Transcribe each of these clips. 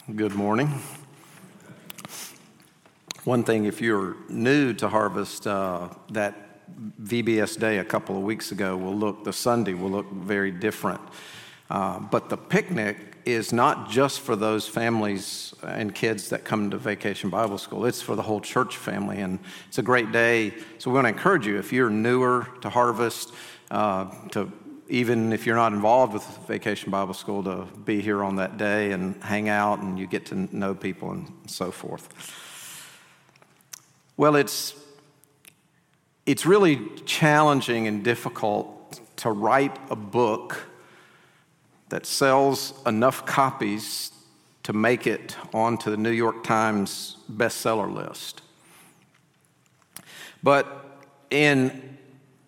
Good morning. One thing, if you're new to Harvest, that VBS day a couple of weeks ago the Sunday will look very different. But the picnic is not just for those families and kids that come to Vacation Bible School. It's for the whole church family, and it's a great day. So we want to encourage you, if you're newer to Harvest, even if you're not involved with Vacation Bible School, to be here on that day and hang out and you get to know people and so forth. Well, it's really challenging and difficult to write a book that sells enough copies to make it onto the New York Times bestseller list. But in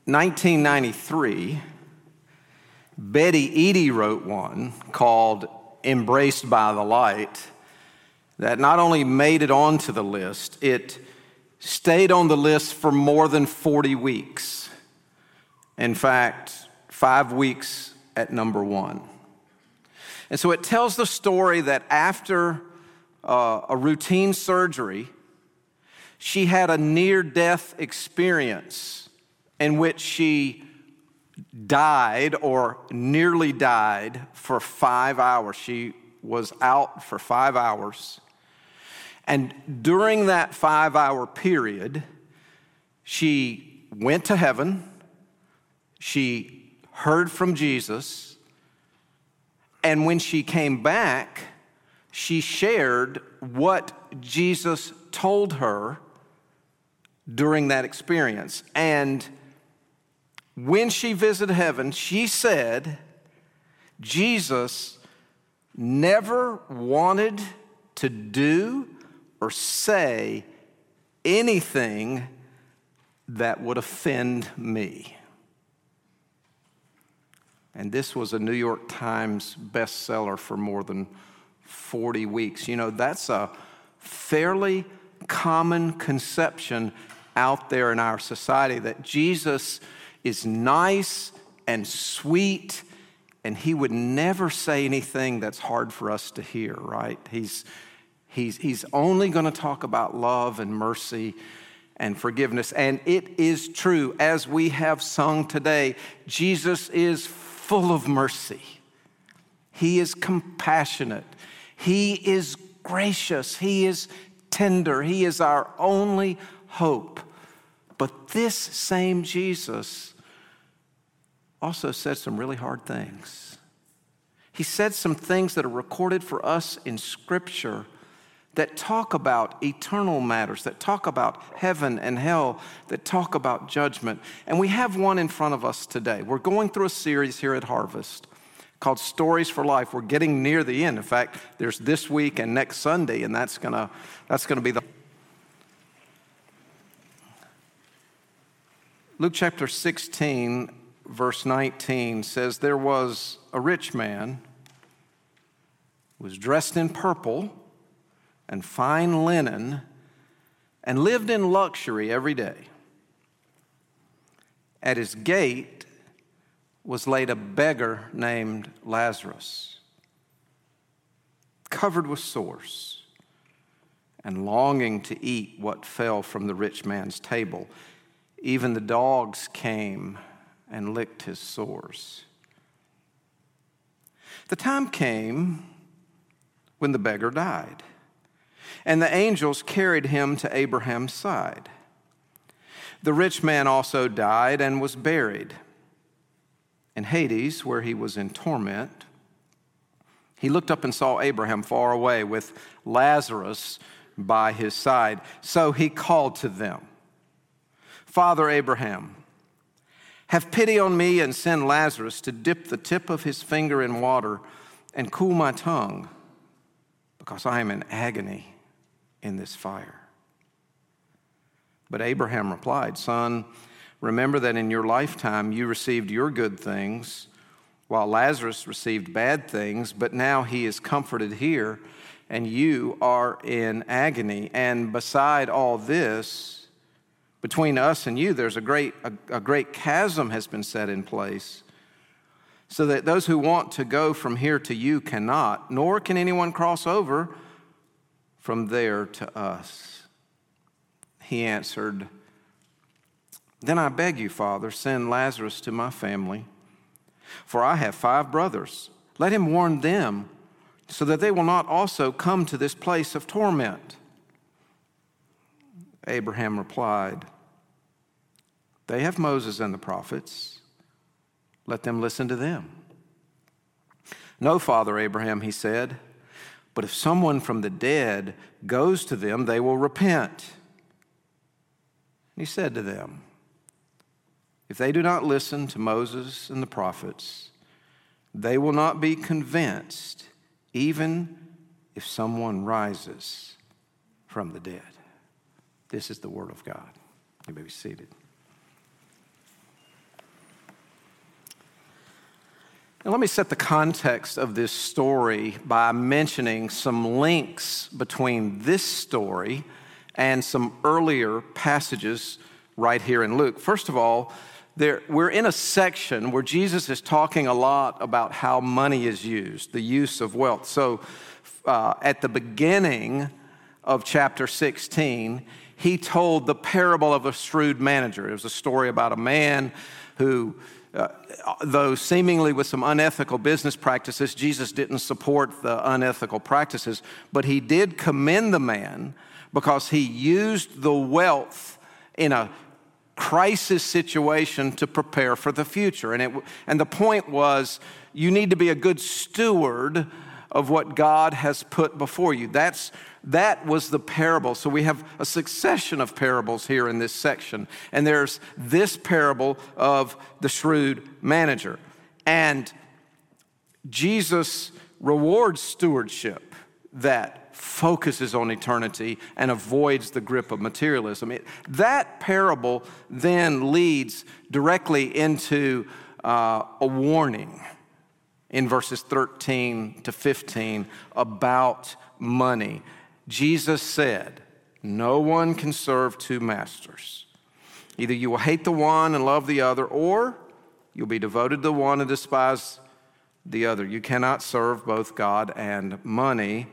1993, Betty Eadie wrote one called Embraced by the Light that not only made it onto the list, it stayed on the list for more than 40 weeks. In fact, 5 weeks at number one. And so it tells the story that after a routine surgery, she had a near-death experience in which she died or nearly died for 5 hours. She was out for 5 hours. And during that 5-hour period, she went to heaven. She heard from Jesus. And when she came back, she shared what Jesus told her during that experience. And when she visited heaven, she said Jesus never wanted to do or say anything that would offend me. And this was a New York Times bestseller for more than 40 weeks. You know, that's a fairly common conception out there in our society, that Jesus is nice and sweet, and he would never say anything that's hard for us to hear, right? He's only going to talk about love and mercy and forgiveness. And it is true, as we have sung today, Jesus is full of mercy. He is compassionate. He is gracious. He is tender. He is our only hope. But this same Jesus also said some really hard things. He said some things that are recorded for us in Scripture that talk about eternal matters, that talk about heaven and hell, that talk about judgment. And we have one in front of us today. We're going through a series here at Harvest called Stories for Life. We're getting near the end. In fact, there's this week and next Sunday, and that's gonna be the Luke chapter 16, verse 19 says, there was a rich man who was dressed in purple and fine linen and lived in luxury every day. At his gate was laid a beggar named Lazarus, covered with sores and longing to eat what fell from the rich man's table. Even the dogs came and licked his sores. The time came when the beggar died, and the angels carried him to Abraham's side. The rich man also died and was buried. In Hades, where he was in torment, he looked up and saw Abraham far away with Lazarus by his side. So he called to them, Father Abraham, have pity on me and send Lazarus to dip the tip of his finger in water and cool my tongue, because I am in agony in this fire. But Abraham replied, Son, remember that in your lifetime you received your good things, while Lazarus received bad things, but now he is comforted here, and you are in agony. And beside all this, between us and you, there's a great chasm has been set in place, so that those who want to go from here to you cannot, nor can anyone cross over from there to us?" He answered, "Then I beg you, Father, send Lazarus to my family, for I have 5 brothers. Let him warn them, so that they will not also come to this place of torment." Abraham replied, "They have Moses and the prophets. Let them listen to them." "No, Father Abraham," he said, "but if someone from the dead goes to them, they will repent." He said to them, "If they do not listen to Moses and the prophets, they will not be convinced, even if someone rises from the dead." This is the word of God. You may be seated. Now, let me set the context of this story by mentioning some links between this story and some earlier passages right here in Luke. First of all, we're in a section where Jesus is talking a lot about how money is used, the use of wealth. So at the beginning of chapter 16, he told the parable of a shrewd manager. It was a story about a man who, though seemingly with some unethical business practices, Jesus didn't support the unethical practices, but he did commend the man because he used the wealth in a crisis situation to prepare for the future. And the point was, you need to be a good steward of what God has put before you. That was the parable. So we have a succession of parables here in this section. And there's this parable of the shrewd manager. And Jesus rewards stewardship that focuses on eternity and avoids the grip of materialism. That parable then leads directly into a warning in verses 13 to 15 about money. Jesus said, "No one can serve 2 masters. Either you will hate the one and love the other, or you'll be devoted to the one and despise the other. You cannot serve both God and money."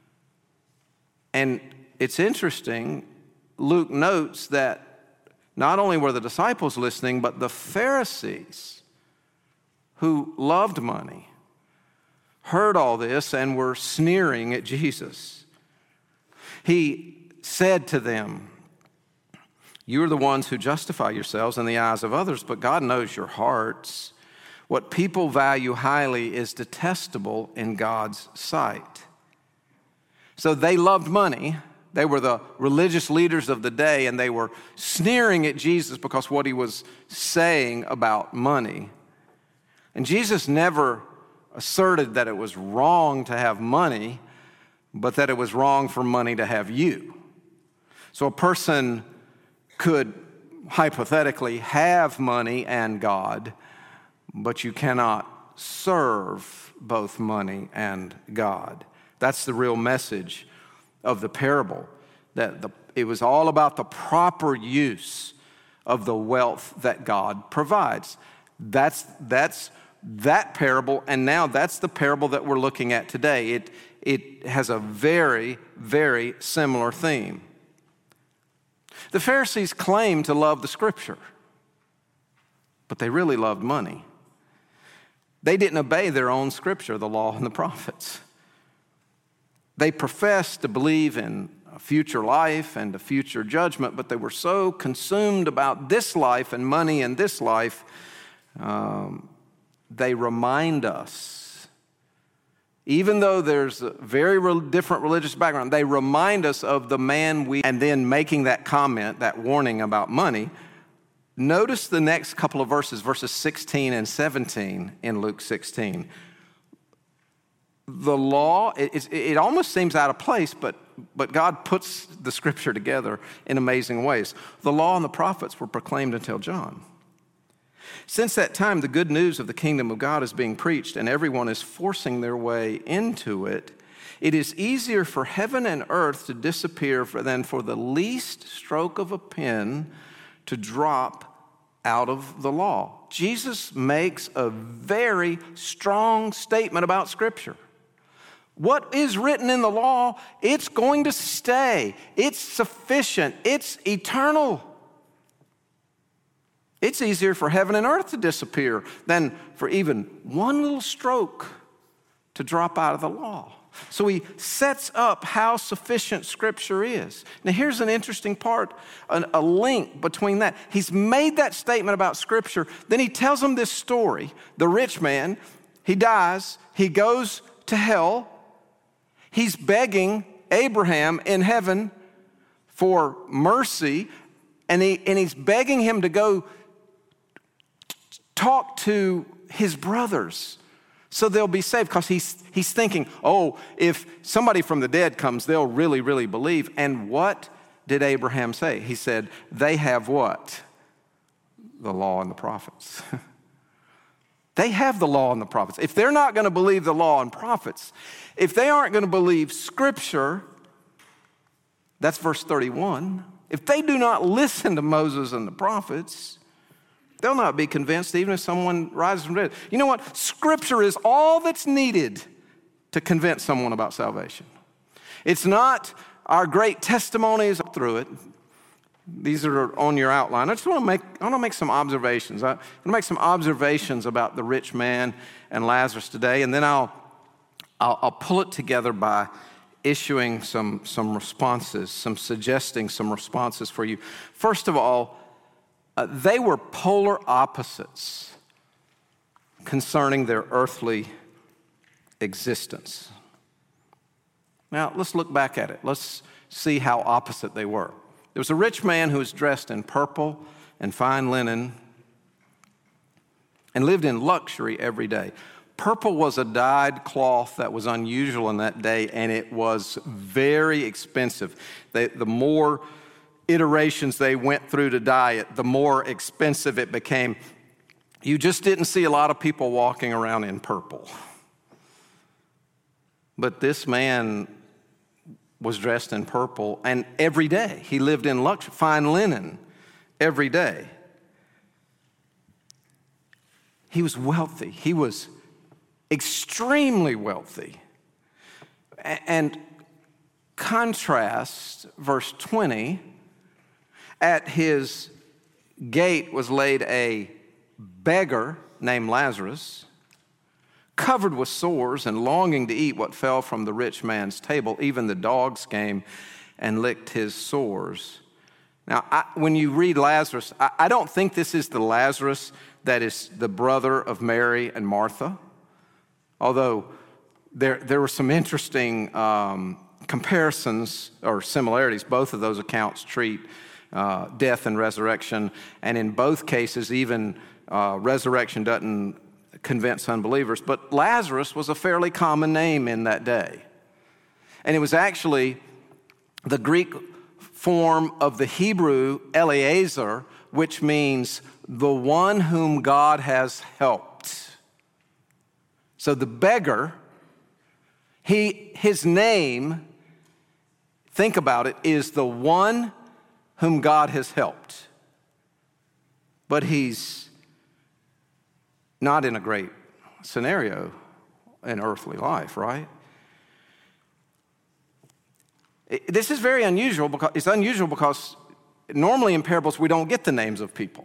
And it's interesting, Luke notes that not only were the disciples listening, but the Pharisees, who loved money, heard all this and were sneering at Jesus. He said to them, "You are the ones who justify yourselves in the eyes of others, but God knows your hearts. What people value highly is detestable in God's sight." So they loved money. They were the religious leaders of the day, and they were sneering at Jesus because what he was saying about money. And Jesus never asserted that it was wrong to have money, but that it was wrong for money to have you. So a person could hypothetically have money and God, but you cannot serve both money and God. That's the real message of the parable, that it was all about the proper use of the wealth that God provides. That's that parable, and now that's the parable that we're looking at today. It has a very, very similar theme. The Pharisees claimed to love the Scripture, but they really loved money. They didn't obey their own Scripture, the law and the prophets. They professed to believe in a future life and a future judgment, but they were so consumed about this life and money in this life, they remind us, even though there's a very different religious background, they remind us of the man and then making that comment, that warning about money. Notice the next couple of verses 16 and 17 in Luke 16. The law, it almost seems out of place, but God puts the Scripture together in amazing ways. The law and the prophets were proclaimed until John. Since that time, the good news of the kingdom of God is being preached, and everyone is forcing their way into it. It is easier for heaven and earth to disappear than for the least stroke of a pen to drop out of the law. Jesus makes a very strong statement about Scripture. What is written in the law, it's going to stay. It's sufficient. It's eternal. It's easier for heaven and earth to disappear than for even one little stroke to drop out of the law. So he sets up how sufficient Scripture is. Now here's an interesting part, a link between that. He's made that statement about Scripture, then he tells them this story. The rich man, he dies, he goes to hell. He's begging Abraham in heaven for mercy, and he's begging him to go talk to his brothers so they'll be saved, because he's thinking, oh, if somebody from the dead comes, they'll really, really believe. And what did Abraham say? He said, they have what? The law and the prophets. They have the law and the prophets. If they're not going to believe the law and prophets, if they aren't going to believe Scripture, that's verse 31. If they do not listen to Moses and the prophets, they'll not be convinced even if someone rises from the dead. You know what? Scripture is all that's needed to convince someone about salvation. It's not our great testimonies through it. These are on your outline. I want to make some observations. I want to make some observations about the rich man and Lazarus today, and then I'll pull it together by issuing some responses, suggesting some responses for you. First of all, they were polar opposites concerning their earthly existence. Now, let's look back at it. Let's see how opposite they were. There was a rich man who was dressed in purple and fine linen and lived in luxury every day. Purple was a dyed cloth that was unusual in that day, and it was very expensive. The more iterations they went through to dye it, the more expensive it became. You just didn't see a lot of people walking around in purple. But this man was dressed in purple, and every day he lived in luxury, fine linen every day. He was wealthy. He was extremely wealthy. And contrast verse 20, at his gate was laid a beggar named Lazarus, covered with sores and longing to eat what fell from the rich man's table. Even the dogs came and licked his sores. Now, when you read Lazarus, I don't think this is the Lazarus that is the brother of Mary and Martha, although there were some interesting comparisons or similarities. Both of those accounts treat death and resurrection, and in both cases, even resurrection doesn't convince unbelievers. But Lazarus was a fairly common name in that day. And it was actually the Greek form of the Hebrew Eliezer, which means the one whom God has helped. So the beggar, his name, think about it, is the one whom God has helped. But he's not in a great scenario in earthly life, right? This is very unusual because normally in parables we don't get the names of people.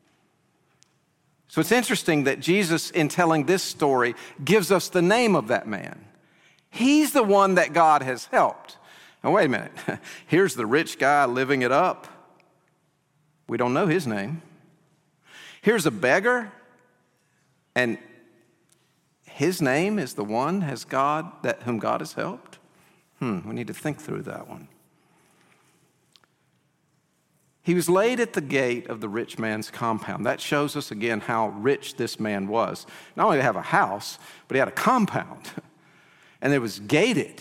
So it's interesting that Jesus, in telling this story, gives us the name of that man. He's the one that God has helped. Now wait a minute. Here's the rich guy living it up. We don't know his name. Here's a beggar, and his name is the one whom God has helped. We need to think through that one. He was laid at the gate of the rich man's compound. That shows us again how rich this man was. Not only did he have a house, but he had a compound. And it was gated.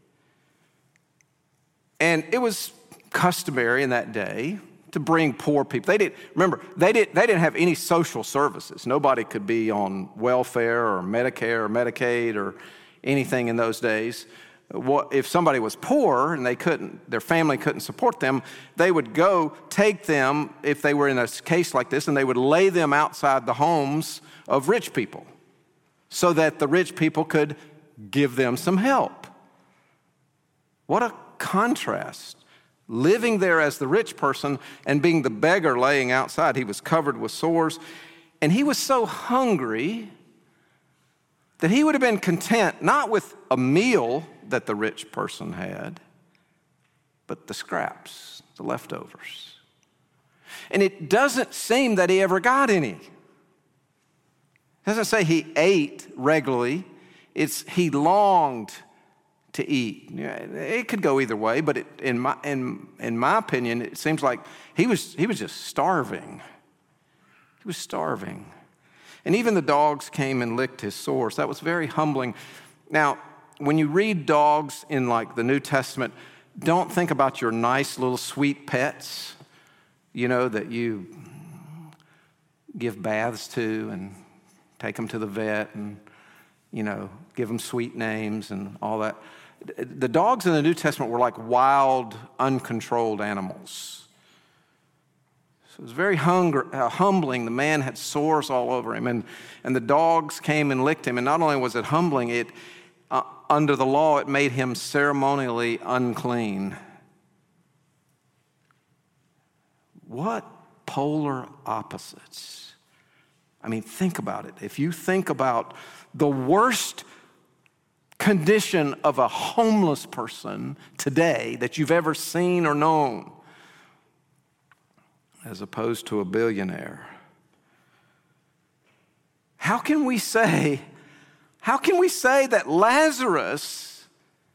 And it was customary in that day to bring poor people. They didn't have any social services. Nobody could be on welfare or Medicare or Medicaid or anything in those days. If somebody was poor and their family couldn't support them, they would go take them, if they were in a case like this, and they would lay them outside the homes of rich people so that the rich people could give them some help. What a contrast. Living there as the rich person and being the beggar laying outside. He was covered with sores, and he was so hungry that he would have been content not with a meal that the rich person had, but the scraps, the leftovers. And it doesn't seem that he ever got any. It doesn't say he ate regularly. It's he longed to eat. It could go either way, but in my opinion, it seems like he was just starving. He was starving. And even the dogs came and licked his sores. That was very humbling. Now, when you read dogs in like the New Testament, don't think about your nice little sweet pets, that you give baths to and take them to the vet and, give them sweet names and all that. The dogs in the New Testament were like wild, uncontrolled animals. So it was very humbling. The man had sores all over him, and the dogs came and licked him. And not only was it humbling, under the law, it made him ceremonially unclean. What polar opposites. I mean, think about it. If you think about the worst condition of a homeless person today that you've ever seen or known, as opposed to a billionaire. How can we say that Lazarus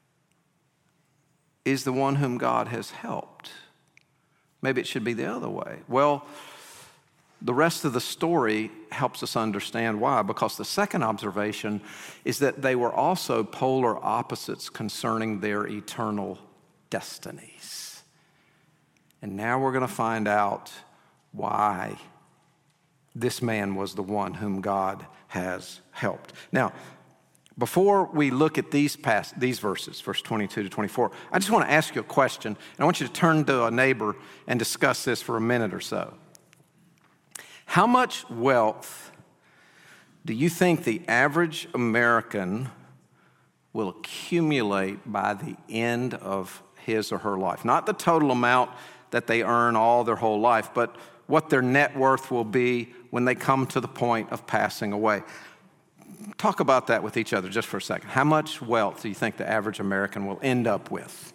is the one whom God has helped? Maybe it should be the other way. Well, the rest of the story helps us understand why, because the second observation is that they were also polar opposites concerning their eternal destinies. And now we're going to find out why this man was the one whom God has helped. Now, before we look at these verses, verse 22 to 24, I just want to ask you a question, and I want you to turn to a neighbor and discuss this for a minute or so. How much wealth do you think the average American will accumulate by the end of his or her life? Not the total amount that they earn all their whole life, but what their net worth will be when they come to the point of passing away. Talk about that with each other just for a second. How much wealth do you think the average American will end up with?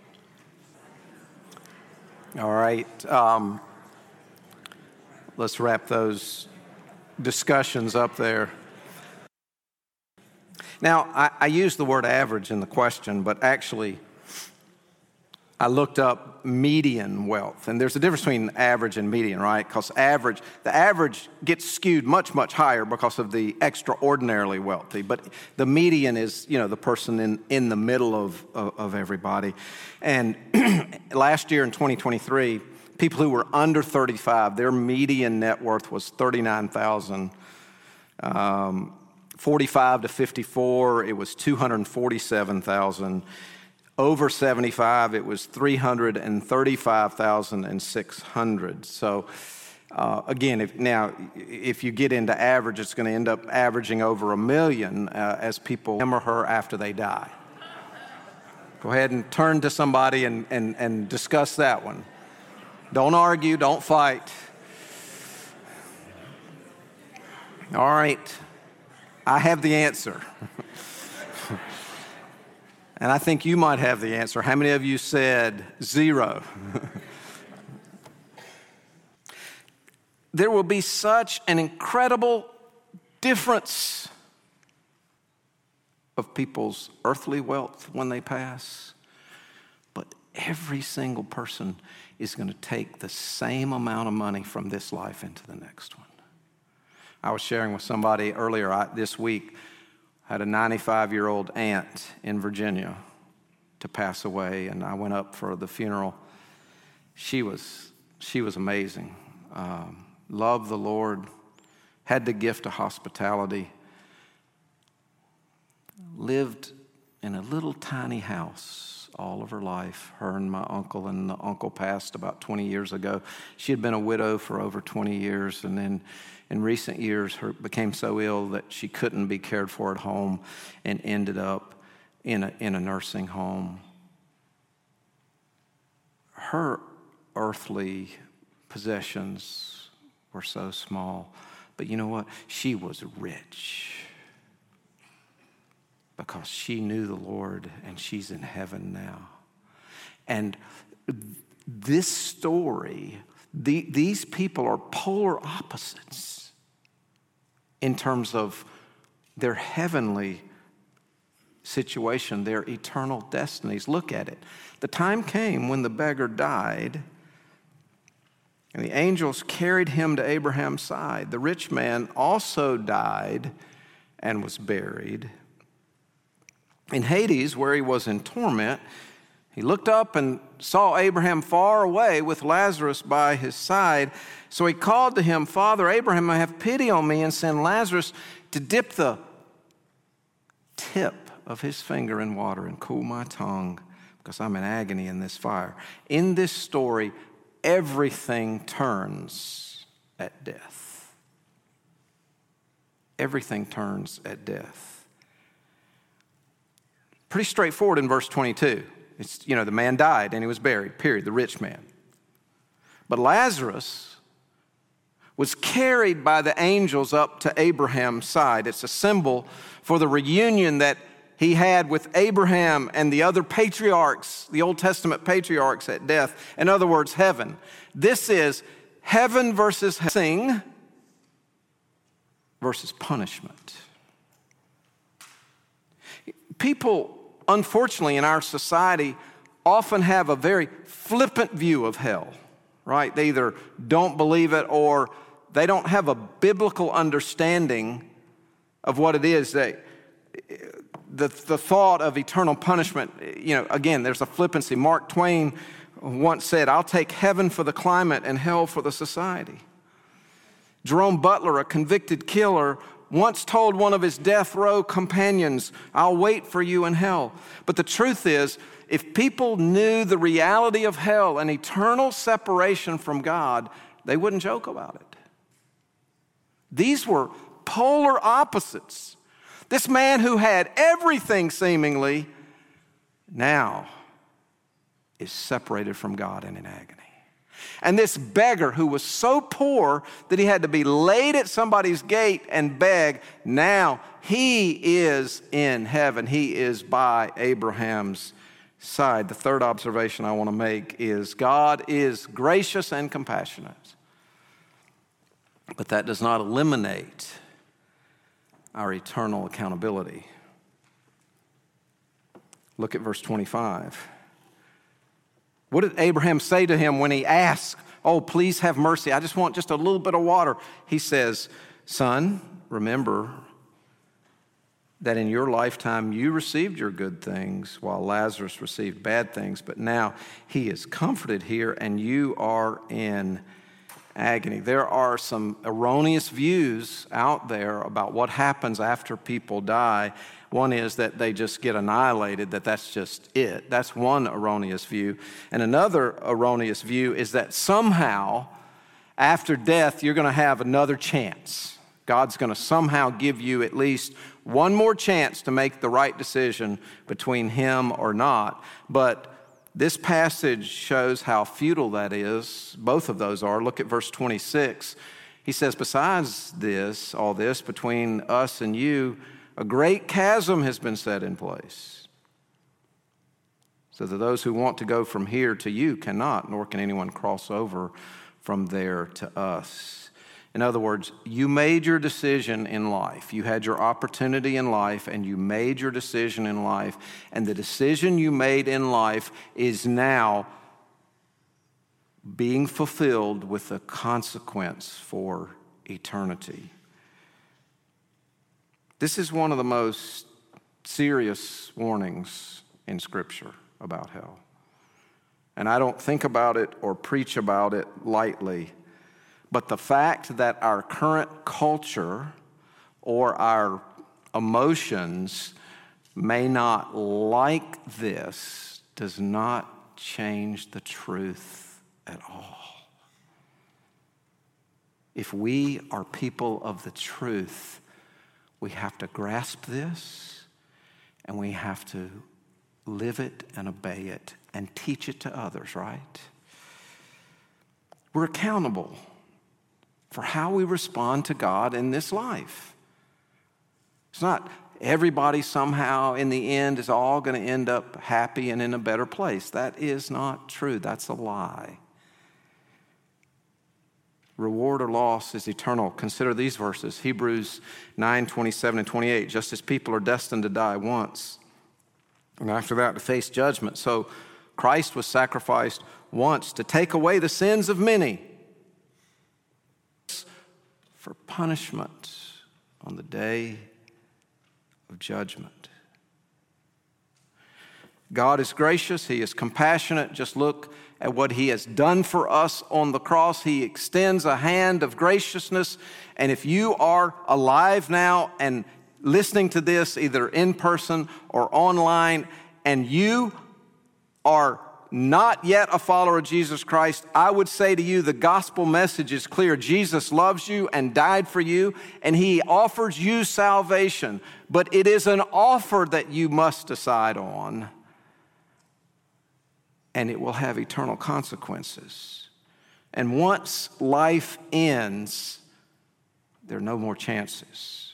All right. Let's wrap those discussions up there. Now, I used the word average in the question, but actually I looked up median wealth, and there's a difference between average and median, right? Because the average gets skewed much, much higher because of the extraordinarily wealthy, but the median is, the person in the middle of everybody. And last year in 2023, people who were under 35, their median net worth was $39,000. 45 to 54, it was $247,000. Over 75, it was $335,600. So again, if you get into average, it's going to end up averaging over $1 million as people him or her after they die. Go ahead and turn to somebody and discuss that one. Don't argue, don't fight. All right, I have the answer. And I think you might have the answer. How many of you said 0? There will be such an incredible difference of people's earthly wealth when they pass, but every single person is going to take the same amount of money from this life into the next one. I was sharing with somebody earlier this week. I had a 95-year-old aunt in Virginia to pass away, and I went up for the funeral. She was amazing. Loved the Lord, had the gift of hospitality, lived in a little tiny house all of her life, her and my uncle, and the uncle passed about 20 years ago. She had been a widow for over 20 years, and then in recent years, became so ill that she couldn't be cared for at home and ended up in a nursing home. her earthly possessions were so small. But you know what? She was rich because she knew the Lord, and she's in heaven now. And this story, these people are polar opposites in terms of their heavenly situation, their eternal destinies. Look at it. The time came when the beggar died, and the angels carried him to Abraham's side. The rich man also died and was buried. In Hades, where he was in torment, he looked up and saw Abraham far away with Lazarus by his side. So he called to him, "Father Abraham, have pity on me and send Lazarus to dip the tip of his finger in water and cool my tongue, because I'm in agony in this fire." In this story, everything turns at death. Everything turns at death. Pretty straightforward in verse 22. It's, the man died and he was buried, period, the rich man. But Lazarus was carried by the angels up to Abraham's side. It's a symbol for the reunion that he had with Abraham and the other patriarchs, the Old Testament patriarchs at death. In other words, heaven. This is heaven versus blessing versus punishment. People, unfortunately, in our society often have a very flippant view of hell, right? They either don't believe it or they don't have a biblical understanding of what it is. The thought of eternal punishment, again, there's a flippancy. Mark Twain once said, "I'll take heaven for the climate and hell for the society." Jerome Butler, a convicted killer, once told one of his death row companions, "I'll wait for you in hell." But the truth is, if people knew the reality of hell and eternal separation from God, they wouldn't joke about it. These were polar opposites. This man who had everything seemingly now is separated from God and in agony. And this beggar who was so poor that he had to be laid at somebody's gate and beg, now he is in heaven. He is by Abraham's side. The third observation I want to make is God is gracious and compassionate. But that does not eliminate our eternal accountability. Look at verse 25. What did Abraham say to him when he asked, "Oh, please have mercy. I just want just a little bit of water"? He says, "Son, remember that in your lifetime you received your good things while Lazarus received bad things, but now he is comforted here and you are in agony." There are some erroneous views out there about what happens after people die. One is that they just get annihilated, that's just it. That's one erroneous view. And another erroneous view is that somehow after death you're going to have another chance. God's going to somehow give you at least one more chance to make the right decision between him or not. But this passage shows how futile that is. Both of those are. Look at verse 26. He says, "Besides this, all this, between us and you, a great chasm has been set in place, so that those who want to go from here to you cannot, nor can anyone cross over from there to us." In other words, you made your decision in life. You had your opportunity in life, and you made your decision in life. And the decision you made in life is now being fulfilled with a consequence for eternity. This is one of the most serious warnings in Scripture about hell. And I don't think about it or preach about it lightly. But the fact that our current culture or our emotions may not like this does not change the truth at all. If we are people of the truth, we have to grasp this and we have to live it and obey it and teach it to others, right? We're accountable for how we respond to God in this life. It's not everybody somehow in the end is all going to end up happy and in a better place. That is not true. That's a lie. Reward or loss is eternal. Consider these verses, Hebrews 9:27 and 28. Just as people are destined to die once, and after that to face judgment, so Christ was sacrificed once to take away the sins of many for punishment on the day of judgment. God is gracious. He is compassionate. Just look at what he has done for us on the cross. He extends a hand of graciousness. And if you are alive now and listening to this either in person or online, and you are not yet a follower of Jesus Christ, I would say to you, the gospel message is clear. Jesus loves you and died for you, and he offers you salvation. But it is an offer that you must decide on, and it will have eternal consequences. And once life ends, there are no more chances.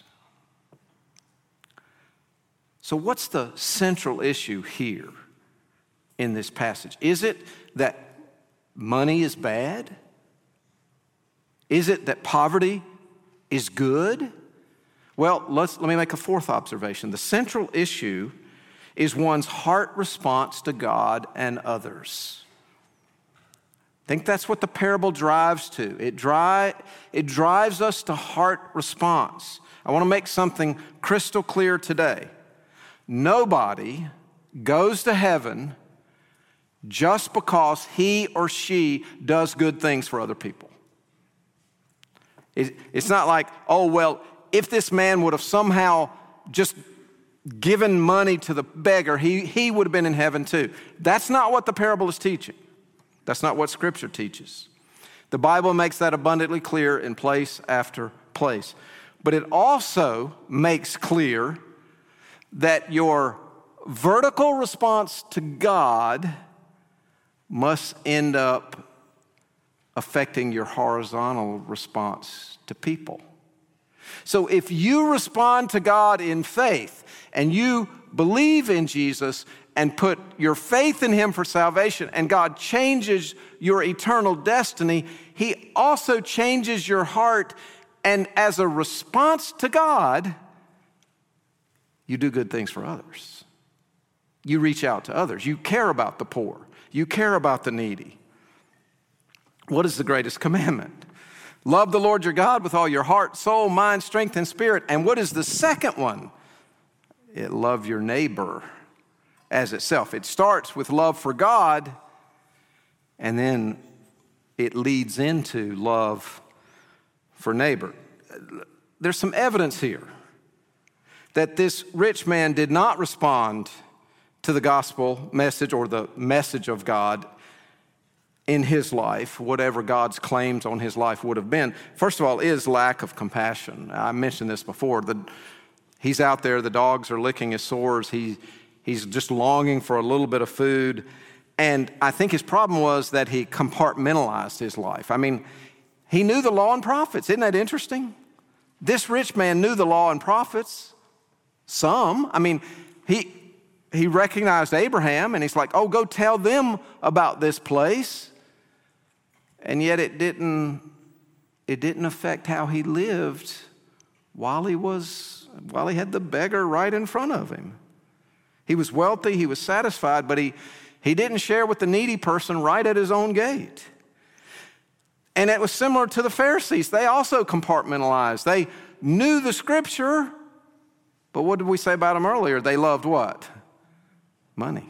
So what's the central issue here in this passage? Is it that money is bad? Is it that poverty is good? Well, let me make a fourth observation. The central issue is one's heart response to God and others. I think that's what the parable drives to. It drives us to heart response. I want to make something crystal clear today. Nobody goes to heaven just because he or she does good things for other people. It's not like, oh, well, if this man would have somehow just given money to the beggar, he would have been in heaven too. That's not what the parable is teaching. That's not what Scripture teaches. The Bible makes that abundantly clear in place after place. But it also makes clear that your vertical response to God must end up affecting your horizontal response to people. So if you respond to God in faith and you believe in Jesus and put your faith in him for salvation, and God changes your eternal destiny, he also changes your heart, and as a response to God, you do good things for others. You reach out to others. You care about the poor. You care about the needy. What is the greatest commandment? Love the Lord your God with all your heart, soul, mind, strength, and spirit. And what is the second one? Love your neighbor as itself. It starts with love for God, and then it leads into love for neighbor. There's some evidence here that this rich man did not respond to the gospel message or the message of God in his life, whatever God's claims on his life would have been. First of all, is lack of compassion. I mentioned this before. He's out there, the dogs are licking his sores. He's just longing for a little bit of food. And I think his problem was that he compartmentalized his life. I mean, he knew the law and prophets. Isn't that interesting? This rich man knew the law and prophets. Some. I mean, he recognized Abraham, and he's like, oh, go tell them about this place. And yet it didn't affect how he lived while he had the beggar right in front of him. He was wealthy, he was satisfied, but he didn't share with the needy person right at his own gate. And it was similar to the Pharisees. They also compartmentalized. They knew the Scripture, but what did we say about them earlier? They loved what? Money.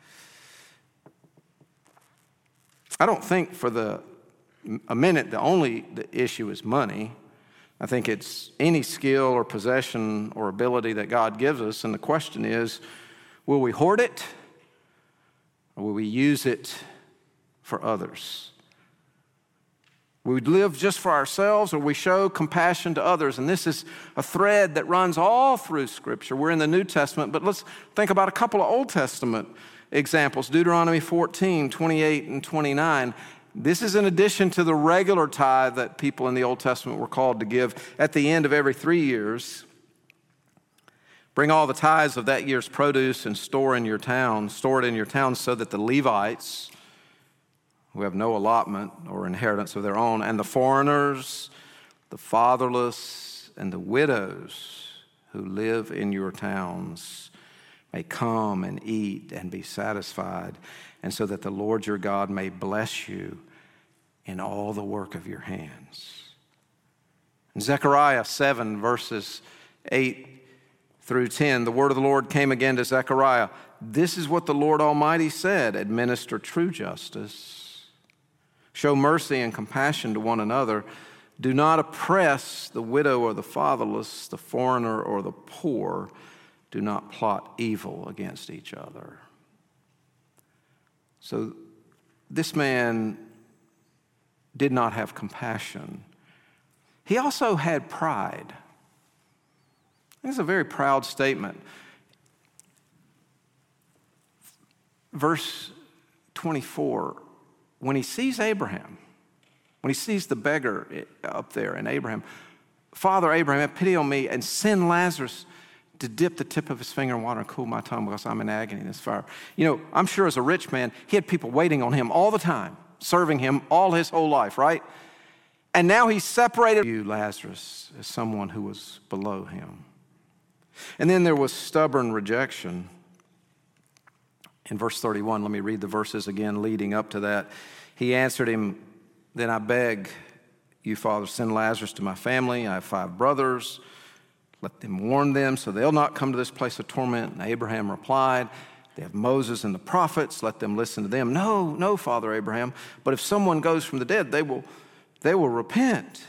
I don't think for a minute the issue is money. I think it's any skill or possession or ability that God gives us, and the question is, will we hoard it or will we use it for others? We live just for ourselves, or we show compassion to others. And this is a thread that runs all through Scripture. We're in the New Testament, but let's think about a couple of Old Testament examples. Deuteronomy 14, 28 and 29. This is in addition to the regular tithe that people in the Old Testament were called to give at the end of every 3 years. Bring all the tithes of that year's produce and store it in your town so that the Levites, who have no allotment or inheritance of their own, and the foreigners, the fatherless, and the widows who live in your towns may come and eat and be satisfied, and so that the Lord your God may bless you in all the work of your hands. In Zechariah 7, verses 8 through 10, the word of the Lord came again to Zechariah. This is what the Lord Almighty said: administer true justice. Show mercy and compassion to one another. Do not oppress the widow or the fatherless, the foreigner or the poor. Do not plot evil against each other. So this man did not have compassion. He also had pride. It's a very proud statement. Verse 24. When he sees Abraham, when he sees the beggar up there and Abraham, Father Abraham, have pity on me and send Lazarus to dip the tip of his finger in water and cool my tongue because I'm in agony in this fire. You know, I'm sure as a rich man, he had people waiting on him all the time, serving him all his whole life, right? And now he's separated you, Lazarus, as someone who was below him. And then there was stubborn rejection. In verse 31, let me read the verses again leading up to that. He answered him, then I beg you, Father, send Lazarus to my family. I have 5 brothers. Let them warn them so they'll not come to this place of torment. And Abraham replied, they have Moses and the prophets. Let them listen to them. No, Father Abraham. But if someone goes from the dead, they will repent.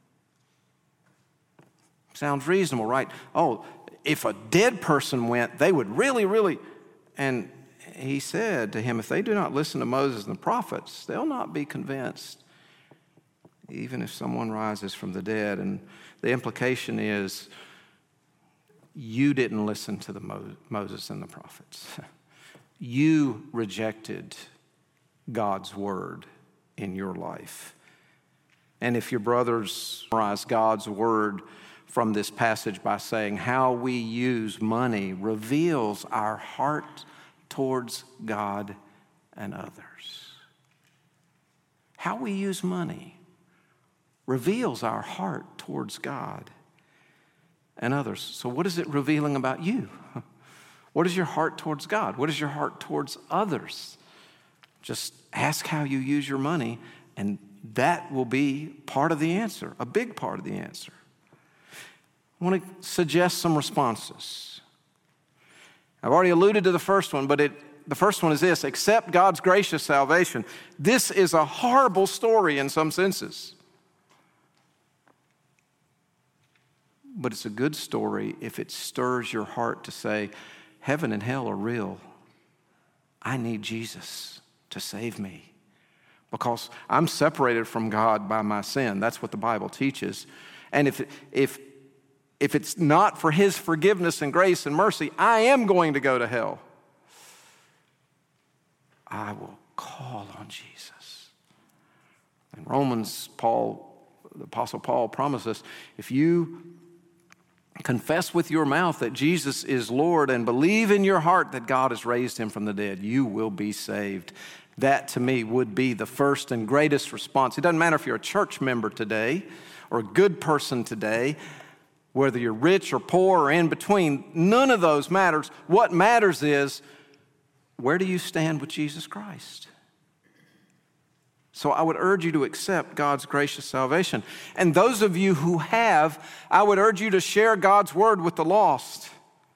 Sounds reasonable, right? Oh, if a dead person went, they would really. And he said to him, if they do not listen to Moses and the prophets, they'll not be convinced, even if someone rises from the dead. And the implication is, you didn't listen to the Moses and the prophets. You rejected God's word in your life. And if your brothers summarize God's word from this passage by saying how we use money reveals our heart towards God and others. How we use money reveals our heart towards God and others. So what is it revealing about you? What is your heart towards God? What is your heart towards others? Just ask how you use your money, and that will be part of the answer, a big part of the answer. I want to suggest some responses. I've already alluded to the first one, but the first one is this: accept God's gracious salvation. This is a horrible story in some senses. But it's a good story if it stirs your heart to say, heaven and hell are real. I need Jesus to save me because I'm separated from God by my sin. That's what the Bible teaches. And if it's not for his forgiveness and grace and mercy, I am going to go to hell. I will call on Jesus. In Romans, the Apostle Paul promises, if you confess with your mouth that Jesus is Lord and believe in your heart that God has raised him from the dead, you will be saved. That, to me, would be the first and greatest response. It doesn't matter if you're a church member today or a good person today, whether you're rich or poor or in between, none of those matters. What matters is, where do you stand with Jesus Christ? So I would urge you to accept God's gracious salvation. And those of you who have, I would urge you to share God's word with the lost.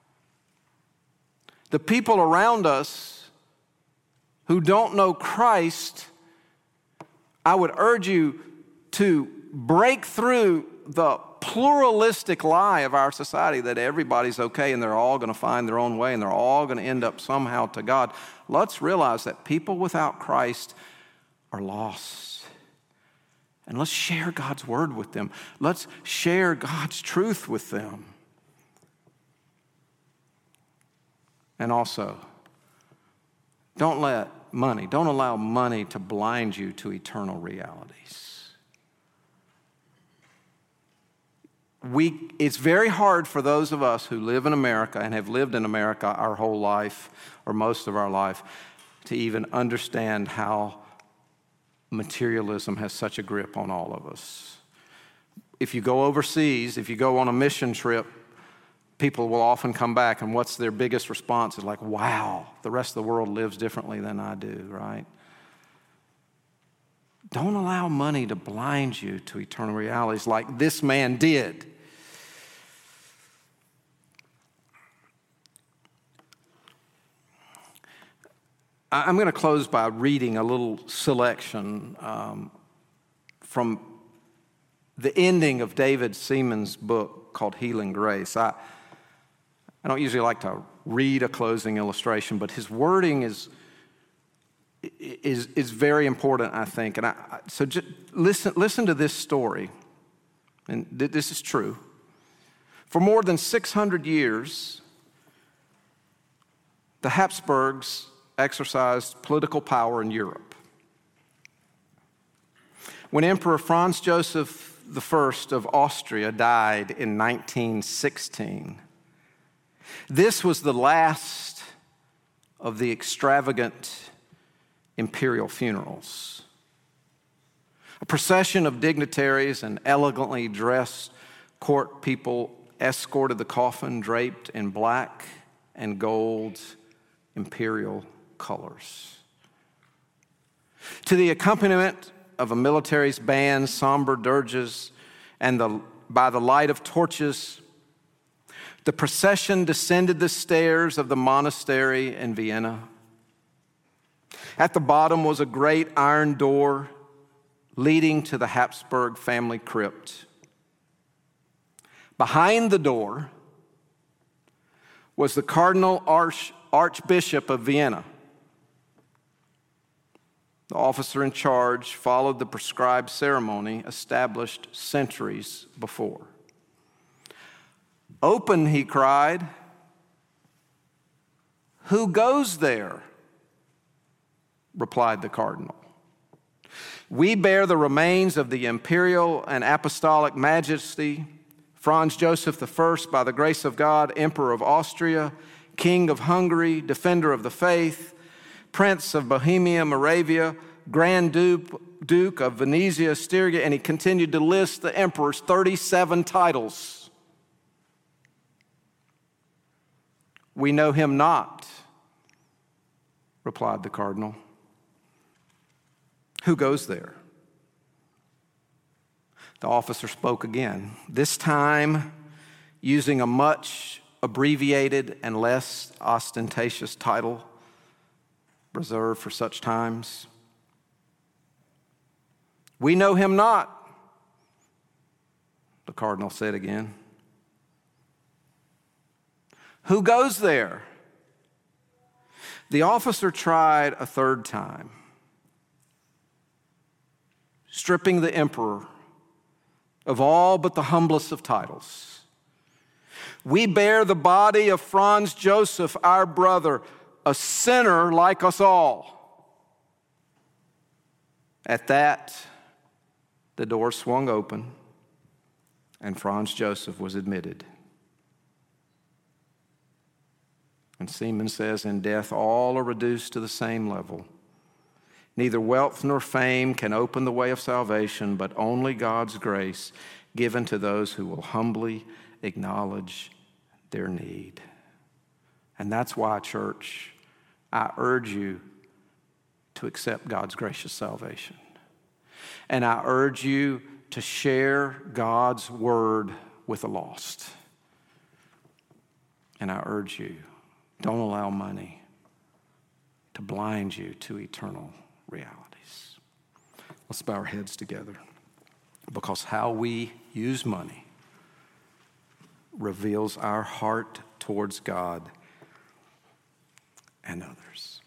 The people around us who don't know Christ, I would urge you to break through the pluralistic lie of our society that everybody's okay and they're all going to find their own way and they're all going to end up somehow to God. Let's realize that people without Christ are lost. And let's share God's word with them. Let's share God's truth with them. And also, don't allow money to blind you to eternal realities. It's very hard for those of us who live in America and have lived in America our whole life or most of our life to even understand how materialism has such a grip on all of us. If you go overseas, if you go on a mission trip, people will often come back, and what's their biggest response is like, wow, the rest of the world lives differently than I do, right? Don't allow money to blind you to eternal realities like this man did. I'm going to close by reading a little selection from the ending of David Seaman's book called Healing Grace. I don't usually like to read a closing illustration, but his wording is very important, I think. And so just listen to this story, and this is true. For more than 600 years, the Habsburgs exercised political power in Europe. When Emperor Franz Joseph I of Austria died in 1916, this was the last of the extravagant imperial funerals. A procession of dignitaries and elegantly dressed court people escorted the coffin draped in black and gold imperial colors. To the accompaniment of a military's band, somber dirges, and by the light of torches, the procession descended the stairs of the monastery in Vienna. At the bottom was a great iron door leading to the Habsburg family crypt. Behind the door was the Cardinal Archbishop of Vienna. The officer in charge followed the prescribed ceremony established centuries before. "Open," he cried. "Who goes there?" replied the cardinal. "We bear the remains of the imperial and apostolic majesty, Franz Joseph I, by the grace of God, Emperor of Austria, King of Hungary, Defender of the Faith, Prince of Bohemia, Moravia, Grand Duke of Venetia, Styria," and he continued to list the emperor's 37 titles. "We know him not," replied the cardinal. "Who goes there?" The officer spoke again, this time using a much abbreviated and less ostentatious title reserved for such times. "We know him not," the cardinal said again. "Who goes there?" The officer tried a third time, stripping the emperor of all but the humblest of titles. "We bear the body of Franz Joseph, our brother, a sinner like us all." At that, the door swung open and Franz Joseph was admitted. And Seaman says, in death, all are reduced to the same level. Neither wealth nor fame can open the way of salvation, but only God's grace given to those who will humbly acknowledge their need. And that's why, church, I urge you to accept God's gracious salvation. And I urge you to share God's word with the lost. And I urge you, don't allow money to blind you to eternal realities. Let's bow our heads together, because how we use money reveals our heart towards God and others.